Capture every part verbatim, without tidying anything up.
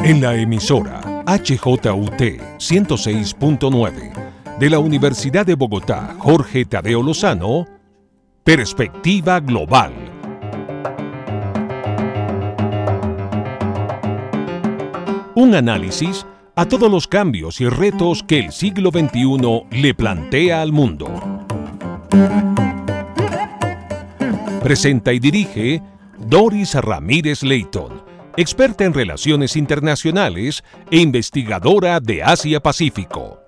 En la emisora H J U T ciento seis punto nueve de la Universidad de Bogotá, Jorge Tadeo Lozano, Perspectiva Global. Un análisis a todos los cambios y retos que el siglo veintiuno le plantea al mundo. Presenta y dirige Doris Ramírez Leighton, experta en relaciones internacionales e investigadora de Asia-Pacífico.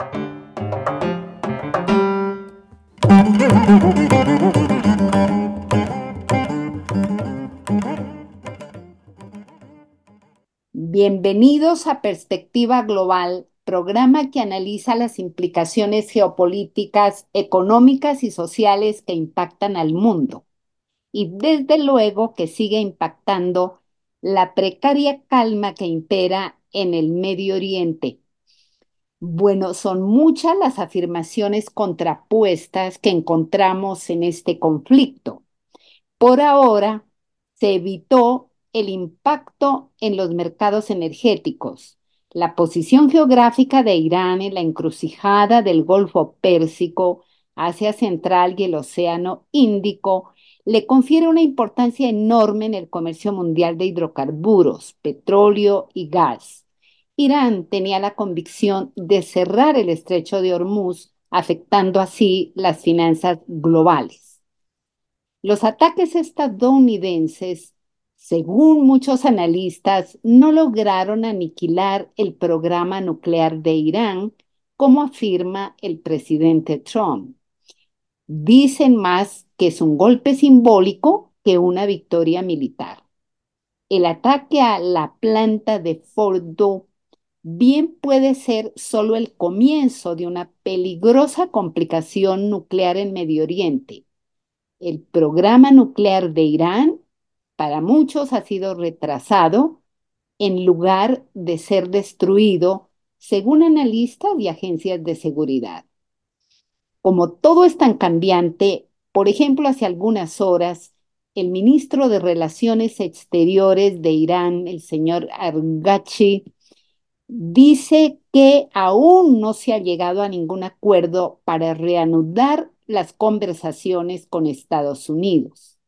Bienvenidos a Perspectiva Global, programa que analiza las implicaciones geopolíticas, económicas y sociales que impactan al mundo. Y desde luego que sigue impactando la precaria calma que impera en el Medio Oriente. Bueno, son muchas las afirmaciones contrapuestas que encontramos en este conflicto. Por ahora, se evitó el impacto en los mercados energéticos. La posición geográfica de Irán en la encrucijada del Golfo Pérsico, Asia Central y el Océano Índico le confiere una importancia enorme en el comercio mundial de hidrocarburos, petróleo y gas. Irán tenía la convicción de cerrar el estrecho de Hormuz, afectando así las finanzas globales. Los ataques estadounidenses, según muchos analistas, no lograron aniquilar el programa nuclear de Irán, como afirma el presidente Trump. Dicen más que es un golpe simbólico que una victoria militar. El ataque a la planta de Fordow bien puede ser solo el comienzo de una peligrosa complicación nuclear en Medio Oriente. El programa nuclear de Irán, para muchos, ha sido retrasado en lugar de ser destruido, según analistas y agencias de seguridad. Como todo es tan cambiante, por ejemplo, hace algunas horas, el ministro de Relaciones Exteriores de Irán, el señor Arghachi, dice que aún no se ha llegado a ningún acuerdo para reanudar las conversaciones con Estados Unidos.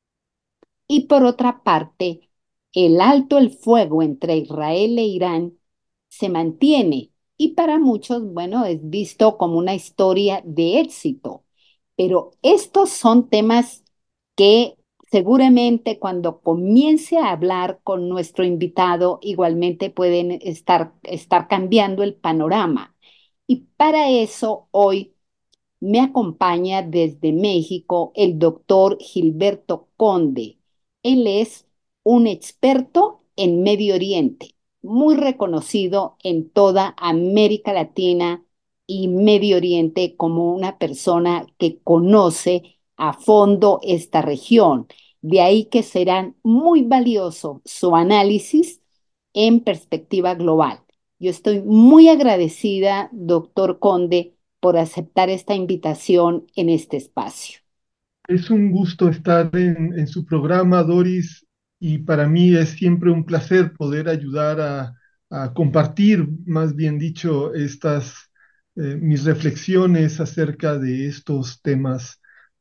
Y por otra parte, el alto el fuego entre Israel e Irán se mantiene y para muchos, bueno, es visto como una historia de éxito. Pero estos son temas que seguramente cuando comience a hablar con nuestro invitado, igualmente pueden estar, estar cambiando el panorama. Y para eso hoy me acompaña desde México el doctor Gilberto Conde. Él es un experto en Medio Oriente, muy reconocido en toda América Latina y Medio Oriente como una persona que conoce a fondo esta región. De ahí que serán muy valioso su análisis en perspectiva global. Yo estoy muy agradecida, doctor Conde, por aceptar esta invitación en este espacio. Es un gusto estar en, en su programa, Doris, y para mí es siempre un placer poder ayudar a, a compartir, más bien dicho, estas eh, mis reflexiones acerca de estos temas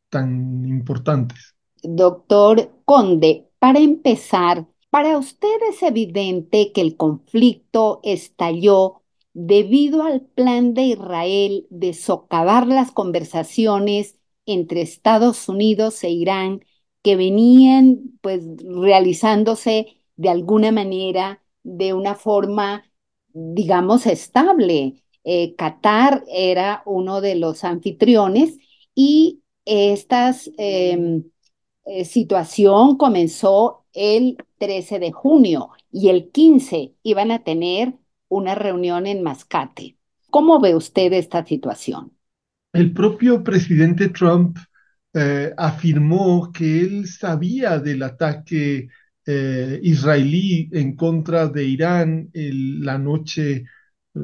tan importantes. Doctor Conde, para empezar, para usted es evidente que el conflicto estalló debido al plan de Israel de socavar las conversaciones entre Estados Unidos e Irán que venían pues realizándose de alguna manera, de una forma, digamos, estable. Eh, Qatar era uno de los anfitriones y estas eh, eh, situación comenzó el trece de junio y el quince iban a tener una reunión en Mascate. ¿Cómo ve usted esta situación? El propio presidente Trump eh, afirmó que él sabía del ataque eh, israelí en contra de Irán el- la noche eh,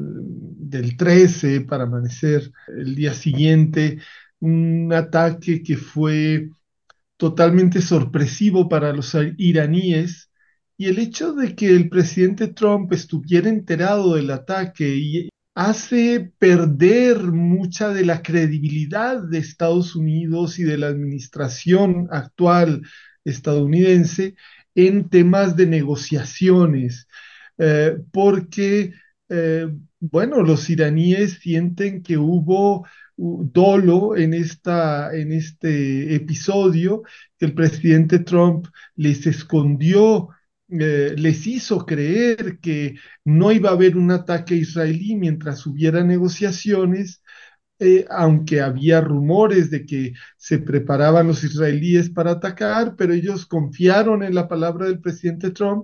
del trece para amanecer el día siguiente, un ataque que fue totalmente sorpresivo para los iraníes Y el hecho de que el presidente Trump estuviera enterado del ataque y hace perder mucha de la credibilidad de Estados Unidos y de la administración actual estadounidense en temas de negociaciones, eh, porque, eh, bueno, los iraníes sienten que hubo uh, dolo en, esta, en este episodio, que el presidente Trump les escondió, eh, les hizo creer que no iba a haber un ataque israelí mientras hubiera negociaciones, eh, aunque había rumores de que se preparaban los israelíes para atacar, pero ellos confiaron en la palabra del presidente Trump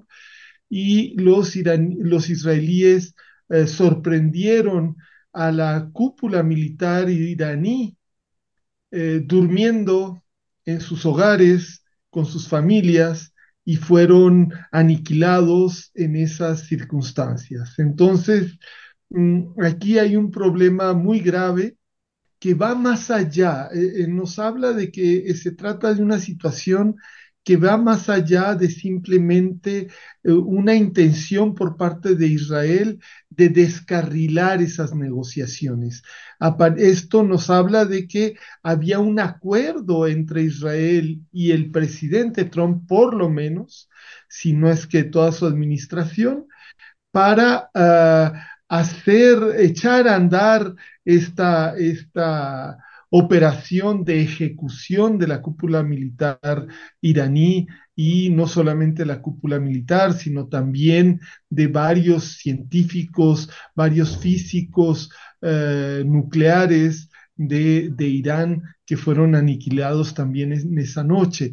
y los, iraní, los israelíes eh, sorprendieron a la cúpula militar iraní eh, durmiendo en sus hogares con sus familias y fueron aniquilados en esas circunstancias. Entonces, mm, aquí hay un problema muy grave que va más allá, eh, eh, nos habla de que eh, se trata de una situación que va más allá de simplemente eh, una intención por parte de Israel de descarrilar esas negociaciones. Apa- Esto nos habla de que había un acuerdo entre Israel y el presidente Trump, por lo menos, si no es que toda su administración, para uh, hacer, echar a andar esta, esta operación de ejecución de la cúpula militar iraní y no solamente la cúpula militar, sino también de varios científicos, varios físicos uh, nucleares de, de, Irán que fueron aniquilados también en esa noche.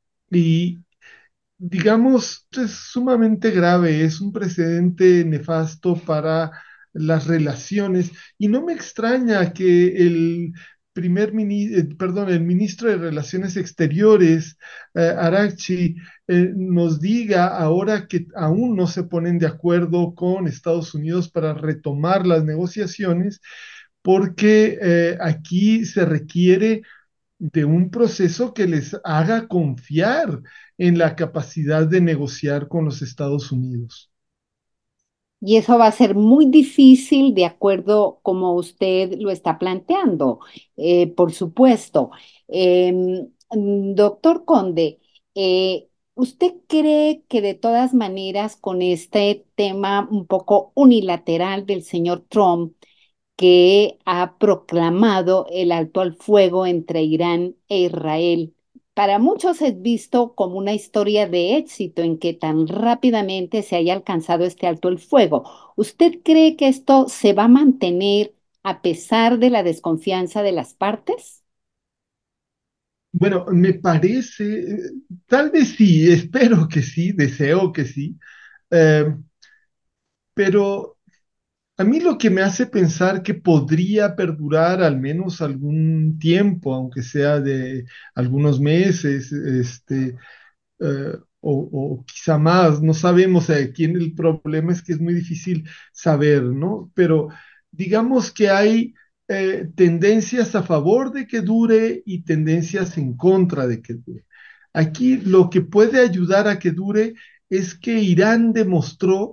Y, digamos, es sumamente grave, es un precedente nefasto para las relaciones y no me extraña que el primer mini, eh, perdón, el ministro de Relaciones Exteriores, eh, Araghchi, eh, nos diga ahora que aún no se ponen de acuerdo con Estados Unidos para retomar las negociaciones, porque eh, aquí se requiere de un proceso que les haga confiar en la capacidad de negociar con los Estados Unidos. Y eso va a ser muy difícil de acuerdo como usted lo está planteando, eh, por supuesto. Em, mm, doctor Conde, eh, ¿usted cree que de todas maneras con este tema un poco unilateral del señor Trump, que ha proclamado el alto al fuego entre Irán e Israel, para muchos es visto como una historia de éxito en que tan rápidamente se haya alcanzado este alto el fuego? ¿Usted cree que esto se va a mantener a pesar de la desconfianza de las partes? Bueno, me parece, eh, tal vez sí, espero que sí, deseo que sí, eh, pero a mí lo que me hace pensar que podría perdurar al menos algún tiempo, aunque sea de algunos meses, este, eh, o, o, quizá más, no sabemos. Aquí el problema es que es muy difícil saber, ¿no? Pero digamos que hay eh, tendencias a favor de que dure y tendencias en contra de que dure. Aquí lo que puede ayudar a que dure es que Irán demostró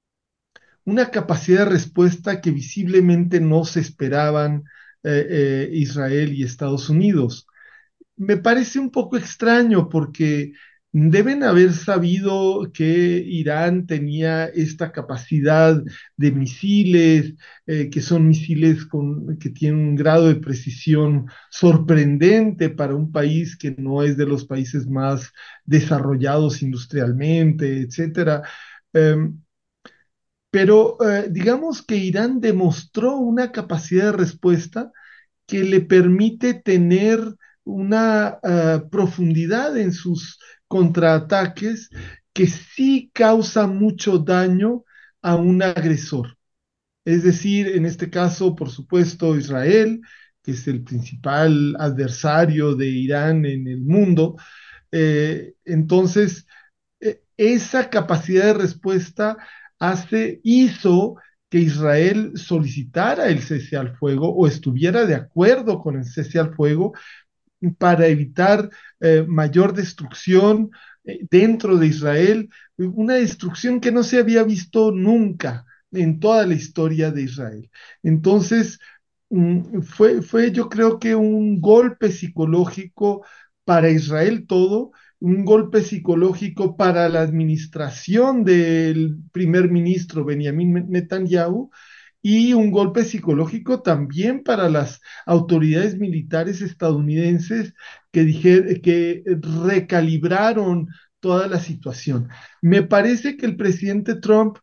una capacidad de respuesta que visiblemente no se esperaban eh, eh, Israel y Estados Unidos. Me parece un poco extraño porque deben haber sabido que Irán tenía esta capacidad de misiles, eh, que son misiles con, que tienen un grado de precisión sorprendente para un país que no es de los países más desarrollados industrialmente, etcétera. Um, pero eh, digamos que Irán demostró una capacidad de respuesta que le permite tener una uh, profundidad en sus contraataques que sí causa mucho daño a un agresor. Es decir, en este caso, por supuesto, Israel, que es el principal adversario de Irán en el mundo. Eh, entonces, eh, esa capacidad de respuesta hace, hizo que Israel solicitara el cese al fuego o estuviera de acuerdo con el cese al fuego para evitar eh, mayor destrucción, eh, dentro de Israel, una destrucción que no se había visto nunca en toda la historia de Israel. Entonces, mm, fue, fue yo creo que un golpe psicológico para Israel todo, un golpe psicológico para la administración del primer ministro Benjamin Netanyahu y un golpe psicológico también para las autoridades militares estadounidenses que, dijer, que recalibraron toda la situación. Me parece que el presidente Trump,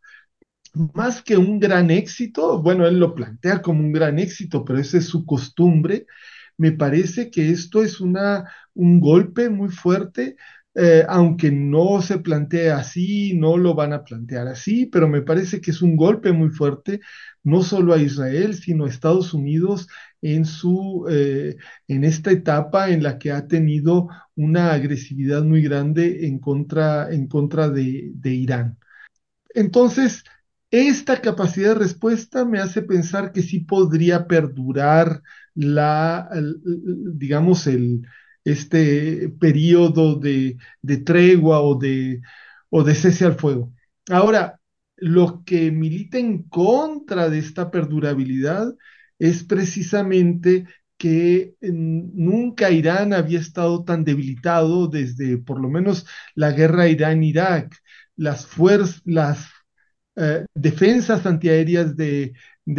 más que un gran éxito, bueno, él lo plantea como un gran éxito, pero esa es su costumbre, me parece que esto es una, un golpe muy fuerte, eh, aunque no se plantea así, no lo van a plantear así, pero me parece que es un golpe muy fuerte, no solo a Israel, sino a Estados Unidos en, su, eh, en esta etapa en la que ha tenido una agresividad muy grande en contra, en contra de, de Irán. Entonces, esta capacidad de respuesta me hace pensar que sí podría perdurar la, el- el- digamos, el, este periodo de, de tregua o de, o de cese al fuego. Ahora, lo que milita en contra de esta perdurabilidad es precisamente que mm, nunca Irán había estado tan debilitado desde por lo menos la guerra Irán-Irak. Las fuerzas, las eh, defensas antiaéreas de,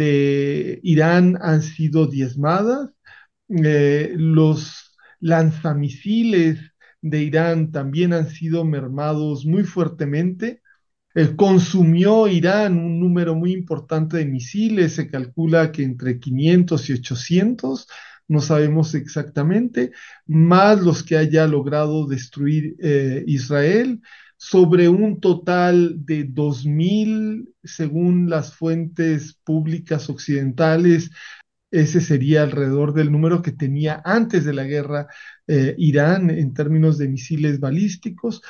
de Irán han sido diezmadas, eh, los lanzamisiles de Irán también han sido mermados muy fuertemente. Eh, consumió Irán un número muy importante de misiles, se calcula que entre quinientos y ochocientos, no sabemos exactamente, más los que haya logrado destruir eh, Israel, sobre un total de dos mil, según las fuentes públicas occidentales. Ese sería alrededor del número que tenía antes de la guerra eh, Irán en términos de misiles balísticos.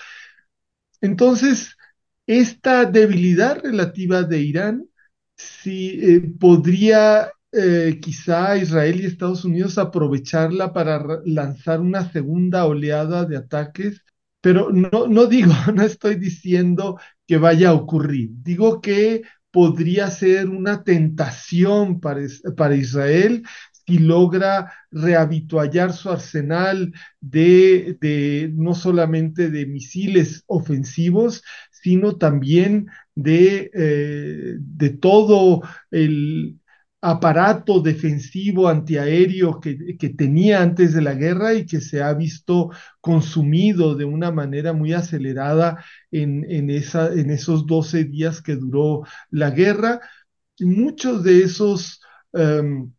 Entonces, esta debilidad relativa de Irán sí, eh, podría eh, quizá Israel y Estados Unidos aprovecharla para ra- lanzar una segunda oleada de ataques, pero no, no digo, no estoy diciendo que vaya a ocurrir, digo que podría ser una tentación para, is- para Israel si logra rehabituallar su arsenal de, de no solamente de misiles ofensivos, sino también de, eh, de todo el aparato defensivo antiaéreo que, que, tenía antes de la guerra y que se ha visto consumido de una manera muy acelerada en, en, esa, en esos doce días que duró la guerra. Y muchos de esos um,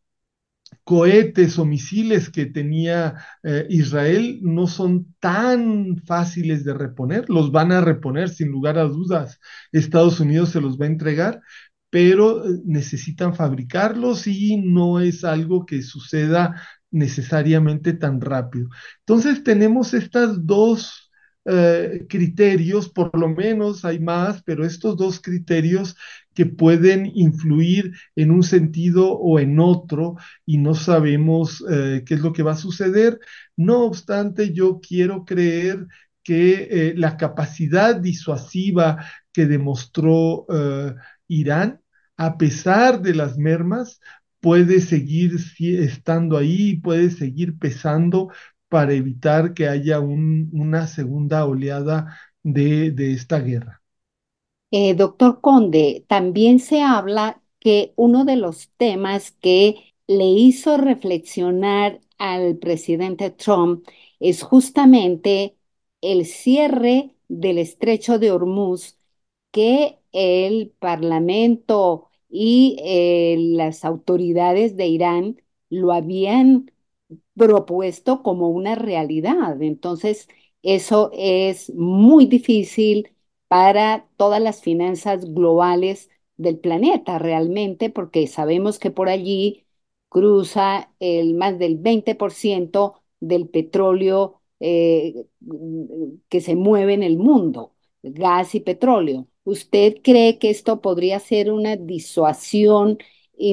cohetes o misiles que tenía eh, Israel no son tan fáciles de reponer, los van a reponer sin lugar a dudas, Estados Unidos se los va a entregar, pero eh, necesitan fabricarlos y no es algo que suceda necesariamente tan rápido. Entonces tenemos estas dos eh, criterios, por lo menos hay más, pero estos dos criterios que pueden influir en un sentido o en otro y no sabemos eh, qué es lo que va a suceder. No obstante, yo quiero creer que eh, la capacidad disuasiva que demostró eh, Irán, a pesar de las mermas, puede seguir si- estando ahí, puede seguir pesando para evitar que haya un- una segunda oleada de, de esta guerra. Eh, doctor Conde, también se habla que uno de los temas que le hizo reflexionar al presidente Trump es justamente el cierre del estrecho de Hormuz, que el Parlamento y eh, las autoridades de Irán lo habían propuesto como una realidad. Entonces, eso es muy difícil para todas las finanzas globales del planeta realmente, porque sabemos que por allí cruza el más del veinte por ciento del petróleo eh, que se mueve en el mundo, gas y petróleo. ¿Usted cree que esto podría ser una disuasión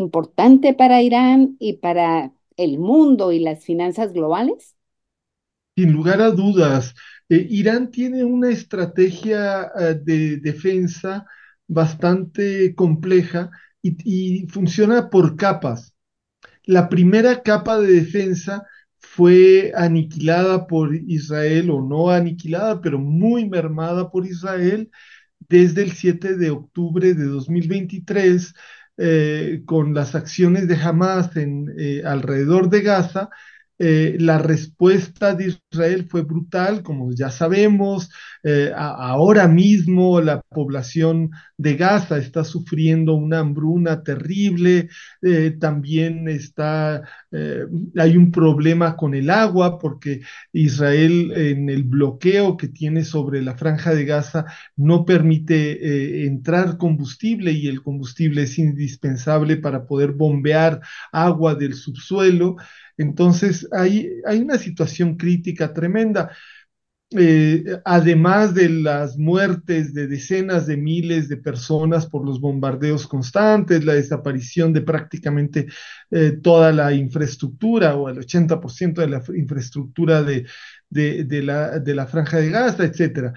importante para Irán y para el mundo y las finanzas globales? Sin lugar a dudas, eh, Irán tiene una estrategia eh, de defensa bastante compleja y, y funciona por capas. La primera capa de defensa fue aniquilada por Israel, o no aniquilada, pero muy mermada por Israel desde el siete de octubre de dos mil veintitrés, eh, con las acciones de Hamas en, eh, alrededor de Gaza. Eh, la respuesta de Israel fue brutal, como ya sabemos. Eh, a- ahora mismo la población de Gaza está sufriendo una hambruna terrible. Eh, también está, eh, hay un problema con el agua porque Israel, en el bloqueo que tiene sobre la franja de Gaza, no permite eh, entrar combustible, y el combustible es indispensable para poder bombear agua del subsuelo. Entonces hay, hay una situación crítica tremenda. Eh, además de las muertes de decenas de miles de personas por los bombardeos constantes, la desaparición de prácticamente eh, toda la infraestructura, o el ochenta por ciento de la infraestructura de, de, de la, de la franja de Gaza, etcétera.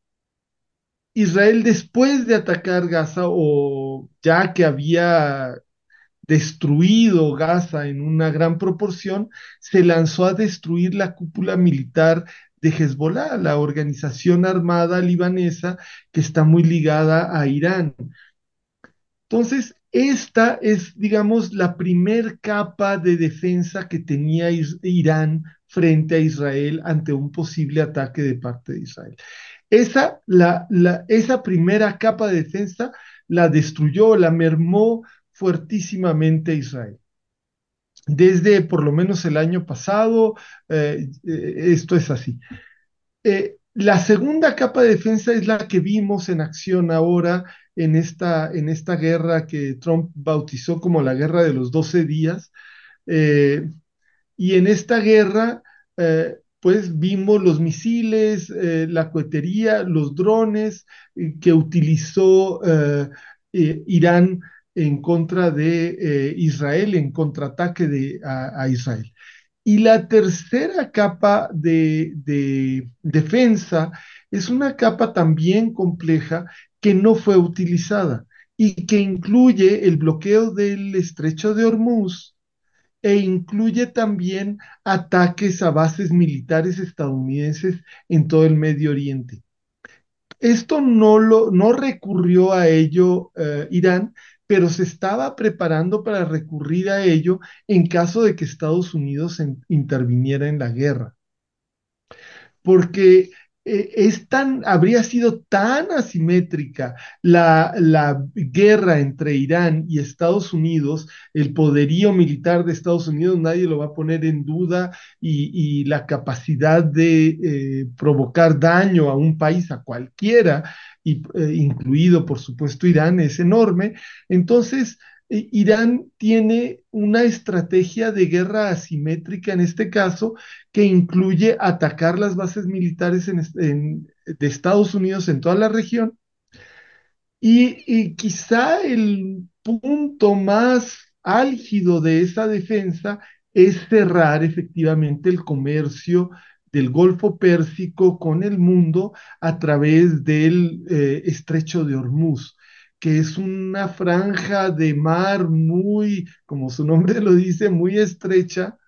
Israel, después de atacar Gaza, o ya que había destruido Gaza en una gran proporción, se lanzó a destruir la cúpula militar de Hezbollah, la organización armada libanesa que está muy ligada a Irán. Entonces, esta es, digamos, la primer capa de defensa que tenía Is- Irán frente a Israel ante un posible ataque de parte de Israel. Esa, la, la, esa primera capa de defensa la destruyó, la mermó fuertísimamente Israel. Desde por lo menos el año pasado, eh, eh, esto es así. Eh, la segunda capa de defensa es la que vimos en acción ahora en esta, en esta guerra que Trump bautizó como la guerra de los doce días. Eh, y en esta guerra, eh, pues vimos los misiles, eh, la cohetería, los drones eh, que utilizó eh, eh, Irán en contra de eh, Israel, en contraataque de, a, a Israel. Y la tercera capa de, de defensa es una capa también compleja que no fue utilizada y que incluye el bloqueo del estrecho de Hormuz, e incluye también ataques a bases militares estadounidenses en todo el Medio Oriente. Esto no, lo, no recurrió a ello eh, Irán, pero se estaba preparando para recurrir a ello en caso de que Estados Unidos en, interviniera en la guerra, porque eh, es tan, habría sido tan asimétrica la, la guerra entre Irán y Estados Unidos. El poderío militar de Estados Unidos nadie lo va a poner en duda, y, y la capacidad de eh, provocar daño a un país, a cualquiera, y, eh, incluido por supuesto Irán, es enorme. Entonces, eh, Irán tiene una estrategia de guerra asimétrica en este caso, que incluye atacar las bases militares en, en, de Estados Unidos en toda la región. Y, y quizá el punto más álgido de esa defensa es cerrar efectivamente el comercio del Golfo Pérsico con el mundo a través del eh, estrecho de Hormuz, que es una franja de mar muy, como su nombre lo dice, muy estrecha,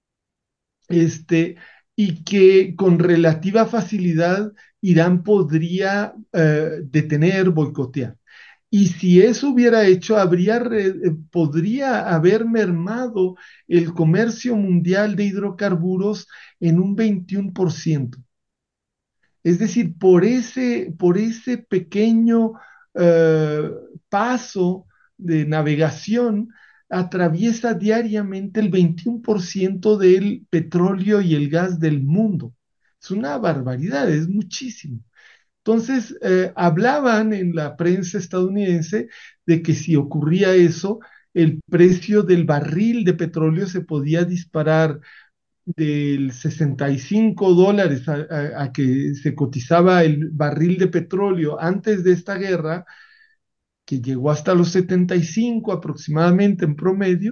este, y que con relativa facilidad Irán podría eh, detener, boicotear. Y si eso hubiera hecho, habría re, eh, podría haber mermado el comercio mundial de hidrocarburos en un veintiuno por ciento. Es decir, por ese, por ese pequeño eh, paso de navegación, atraviesa diariamente el veintiuno por ciento del petróleo y el gas del mundo. Es una barbaridad, es muchísimo. Entonces, eh, hablaban en la prensa estadounidense de que si ocurría eso, el precio del barril de petróleo se podía disparar del sesenta y cinco dólares a, a, a, que se cotizaba el barril de petróleo antes de esta guerra, que llegó hasta los setenta y cinco aproximadamente en promedio.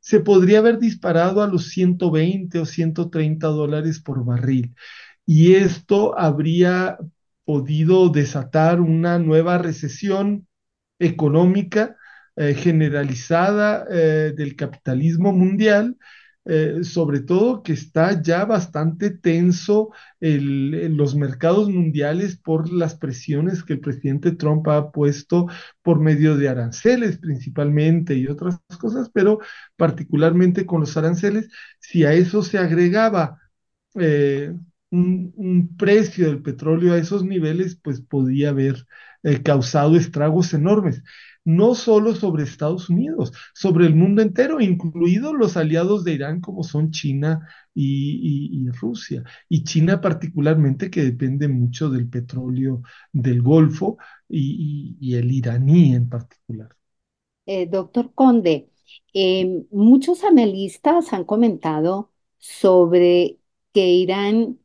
se podría haber disparado a los ciento veinte o ciento treinta dólares por barril. Y esto habría podido desatar una nueva recesión económica eh, generalizada eh, del capitalismo mundial, eh, sobre todo que está ya bastante tenso el, el- los mercados mundiales por las presiones que el presidente Trump ha puesto por medio de aranceles principalmente y otras cosas, pero particularmente con los aranceles, si a eso se agregaba eh, un, un precio del petróleo a esos niveles, pues podía haber eh, causado estragos enormes, no solo sobre Estados Unidos, sobre el mundo entero, incluidos los aliados de Irán como son China y, y- y Rusia. Y China particularmente, que depende mucho del petróleo del Golfo y, y- y el iraní en particular. Eh, doctor Conde, eh, muchos analistas han comentado sobre que Irán,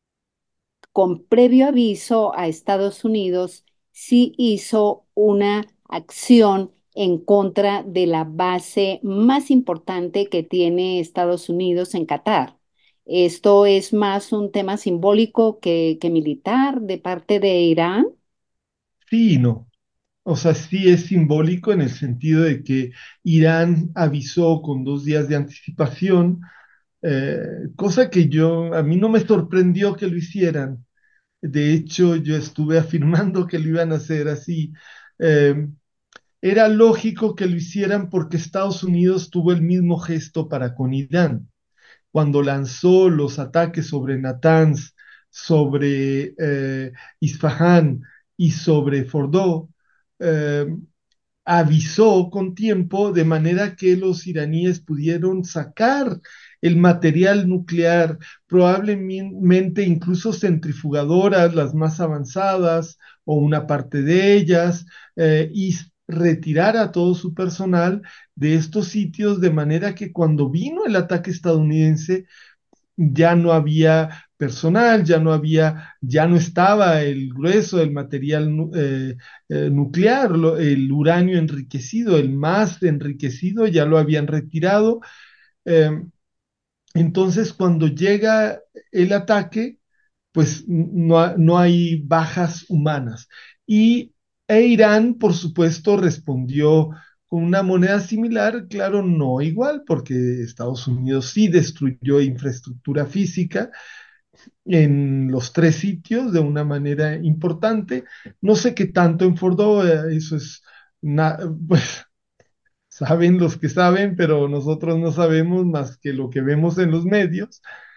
con previo aviso a Estados Unidos, sí hizo una acción en contra de la base más importante que tiene Estados Unidos en Qatar. ¿Esto es más un tema simbólico que, que militar de parte de Irán? Sí y no. O sea, sí es simbólico en el sentido de que Irán avisó con dos días de anticipación, eh, cosa que yo, a mí no me sorprendió que lo hicieran. De hecho, yo estuve afirmando que lo iban a hacer así. Eh, Era lógico que lo hicieran porque Estados Unidos tuvo el mismo gesto para con Irán. Cuando lanzó los ataques sobre Natanz, sobre eh, Isfahán y sobre Fordow, eh, avisó con tiempo de manera que los iraníes pudieron sacar el material nuclear, probablemente incluso centrifugadoras, las más avanzadas o una parte de ellas, eh, y retirar a todo su personal de estos sitios de manera que cuando vino el ataque estadounidense ya no había personal, ya no había, ya no estaba el grueso del material nu- eh, eh, nuclear, lo- el uranio enriquecido, el más enriquecido, ya lo habían retirado. Eh, entonces, cuando llega el ataque, pues no, ha- no hay bajas humanas. Y e Irán, por supuesto, respondió con una moneda similar, claro, no igual, porque Estados Unidos sí destruyó infraestructura física en los tres sitios de una manera importante. No sé qué tanto en Fordo, eh, eso es, na- pues saben los que saben, pero nosotros no sabemos más que lo que vemos en los medios.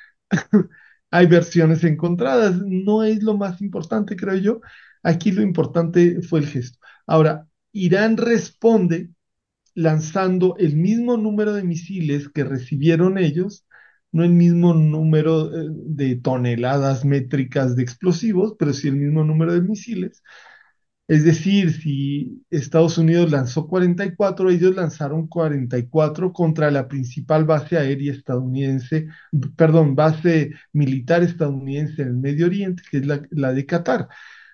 Hay versiones encontradas, no es lo más importante, creo yo. Aquí lo importante fue el gesto. Ahora, Irán responde lanzando el mismo número de misiles que recibieron ellos, no el mismo número eh, de toneladas métricas de explosivos, pero sí el mismo número de misiles. Es decir, si Estados Unidos lanzó cuarenta y cuatro, ellos lanzaron cuarenta y cuatro contra la principal base aérea estadounidense, perdón, base militar estadounidense en el Medio Oriente, que es la, la de Qatar.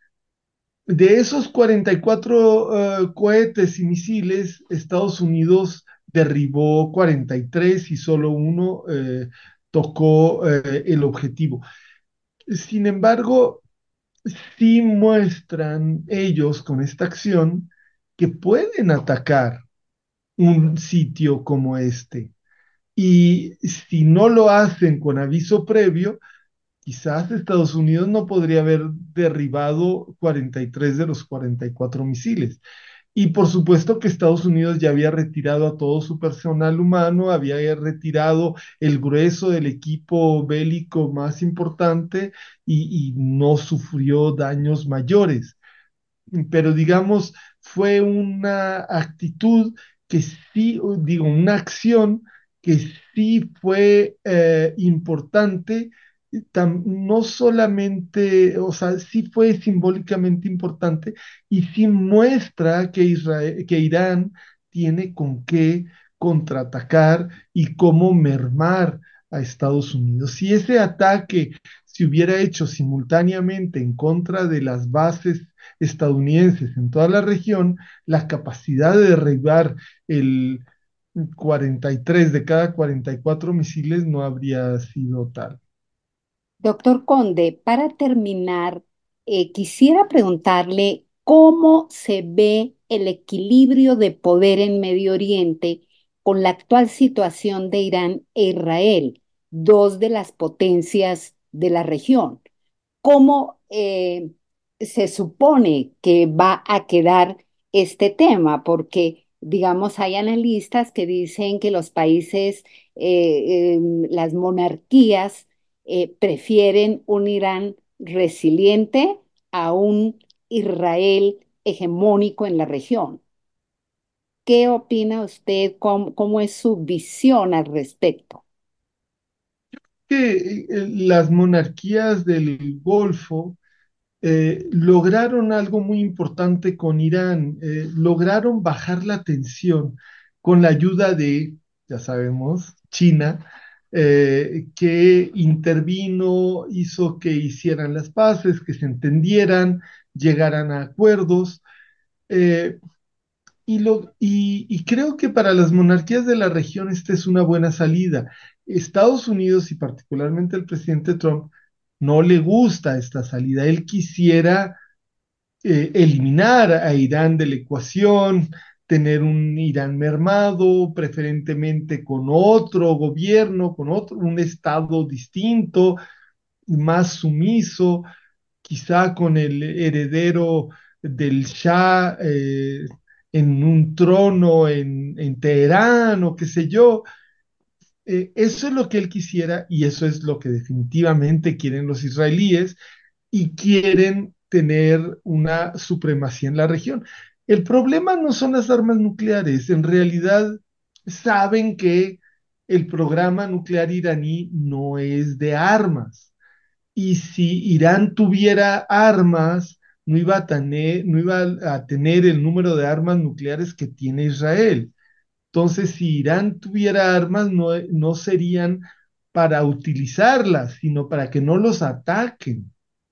De esos cuarenta y cuatro eh, cohetes y misiles, Estados Unidos derribó cuarenta y tres y solo uno eh, tocó eh, el objetivo. Sin embargo, sí muestran ellos con esta acción que pueden atacar un sitio como este. Y si no lo hacen con aviso previo, quizás Estados Unidos no podría haber derribado cuarenta y tres de los cuarenta y cuatro misiles. Y por supuesto que Estados Unidos ya había retirado a todo su personal humano, había retirado el grueso del equipo bélico más importante y, y no sufrió daños mayores, pero digamos, fue una actitud que sí, digo, una acción que sí fue eh, importante, tam- no solamente, o sea, sí fue simbólicamente importante y sí muestra que Israel, que Irán tiene con qué contraatacar y cómo mermar a Estados Unidos. Si ese ataque se hubiera hecho simultáneamente en contra de las bases estadounidenses en toda la región, la capacidad de derribar el, cuarenta y tres de cada cuarenta y cuatro misiles no habría sido tal. Doctor Conde, para terminar, eh, quisiera preguntarle cómo se ve el equilibrio de poder en Medio Oriente con la actual situación de Irán e Israel, dos de las potencias de la región. ¿Cómo eh, se supone que va a quedar este tema? Porque, digamos, hay analistas que dicen que los países, eh, em, las monarquías, eh, prefieren un Irán resiliente a un Israel hegemónico en la región. ¿Qué opina usted? ¿Cómo, cómo es su visión al respecto? Que eh, las monarquías del Golfo eh, lograron algo muy importante con Irán, eh, lograron bajar la tensión con la ayuda de, ya sabemos, China, eh, que intervino, hizo que hicieran las paces, que se entendieran, llegaran a acuerdos. eh, y, lo, y, y creo que para las monarquías de la región esta es una buena salida. Estados Unidos y particularmente el presidente Trump no le gusta esta salida. Él quisiera eh, eliminar a Irán de la ecuación, tener un Irán mermado, preferentemente con otro gobierno, con otro, un estado distinto, más sumiso, quizá con el heredero del Shah eh, en un trono en, en Teherán o qué sé yo. Eh, eso es lo que él quisiera y eso es lo que definitivamente quieren los israelíes y quieren tener una supremacía en la región. El problema no son las armas nucleares, en realidad saben que el programa nuclear iraní no es de armas. Y si Irán tuviera armas, no iba a tener, no iba a tener el número de armas nucleares que tiene Israel. Entonces, si Irán tuviera armas, no, no serían para utilizarlas, sino para que no los ataquen.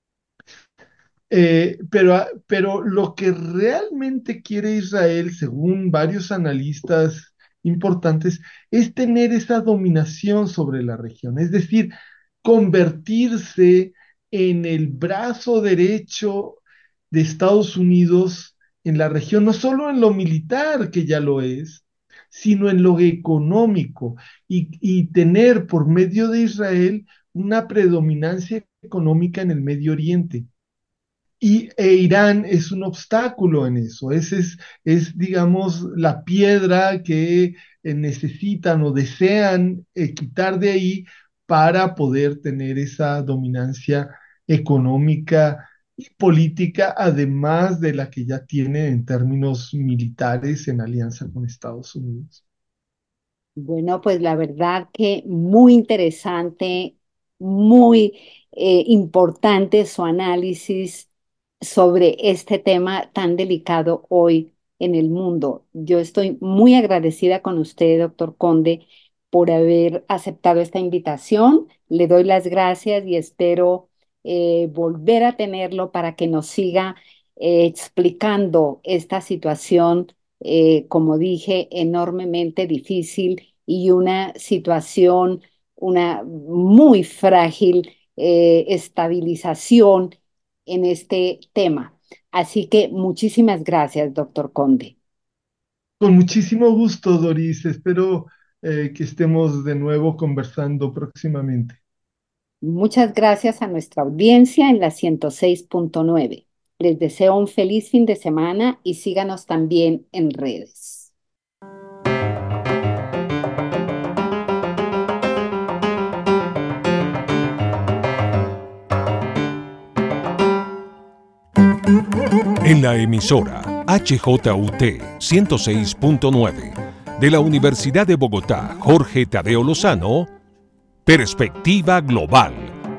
Eh, pero, pero lo que realmente quiere Israel, según varios analistas importantes, es tener esa dominación sobre la región, es decir, convertirse en el brazo derecho de Estados Unidos en la región, no solo en lo militar, que ya lo es, sino en lo económico y, y tener por medio de Israel una predominancia económica en el Medio Oriente. Y e Irán es un obstáculo en eso, es, es, es digamos, la piedra que eh, necesitan o desean eh, quitar de ahí para poder tener esa dominancia económica y política, además de la que ya tienen en términos militares en alianza con Estados Unidos. Bueno, pues la verdad que muy interesante, muy eh, importante su análisis sobre este tema tan delicado hoy en el mundo. Yo estoy muy agradecida con usted, doctor Conde, por haber aceptado esta invitación. Le doy las gracias y espero eh, volver a tenerlo para que nos siga eh, explicando esta situación, eh, como dije, enormemente difícil y una situación, una muy frágil eh, estabilización en este tema. Así que muchísimas gracias, doctor Conde. Con muchísimo gusto, Doris. Espero eh, que estemos de nuevo conversando próximamente. Muchas gracias a nuestra audiencia en la ciento seis punto nueve. Les deseo un feliz fin de semana y síganos también en redes. En la emisora H J U T ciento seis punto nueve de la Universidad de Bogotá, Jorge Tadeo Lozano, Perspectiva Global.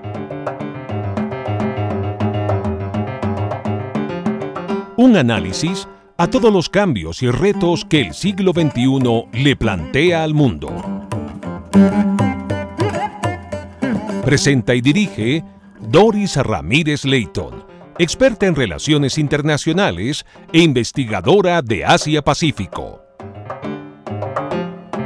Un análisis a todos los cambios y retos que el siglo veintiuno le plantea al mundo. Presenta y dirige Doris Ramírez Leighton, experta en relaciones internacionales e investigadora de Asia-Pacífico.